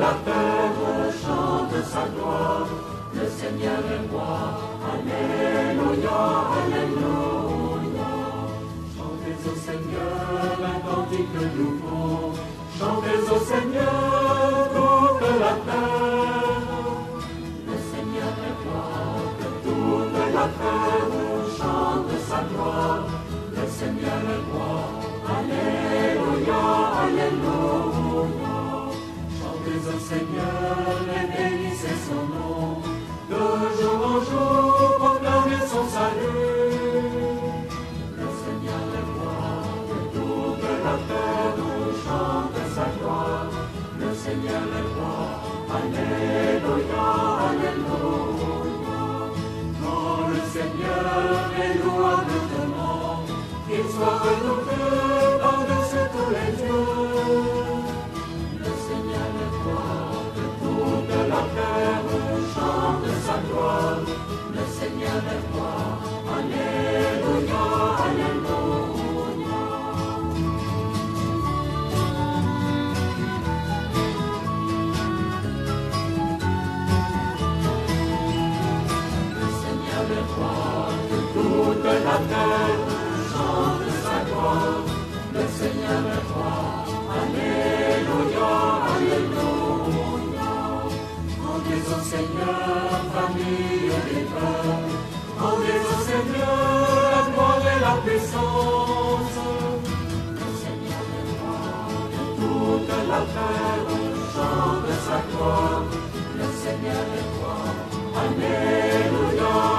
la terre chante sa gloire. Le Seigneur est roi, alléluia, alléluia. Chantez au Seigneur un cantique nouveau, chantez au Seigneur toute la terre. Le Seigneur est roi, que toute la terre chante sa gloire. Le Seigneur est roi, alléluia, alléluia. Chantez au Seigneur et bénissez son nom. De jour en jour, proclamez son salut. Le Seigneur est roi, que toute la terre chante sa gloire. Le Seigneur est roi, alléluia, alléluia. Quand le Seigneur est louablement, qu'il soit renouvelé par-dessus tous les dieux. Le Seigneur est roi, que toute la terre chante sa gloire. Le Seigneur est roi, alléluia, alléluia. Le Seigneur est roi, que toute la terre chante sa gloire. Le Seigneur est roi, alléluia, alléluia. Rendez au Seigneur, famille des peuples, rendez au Seigneur la gloire et la puissance. Le Seigneur est roi, que toute la terre chante sa gloire. Le Seigneur est roi, alléluia,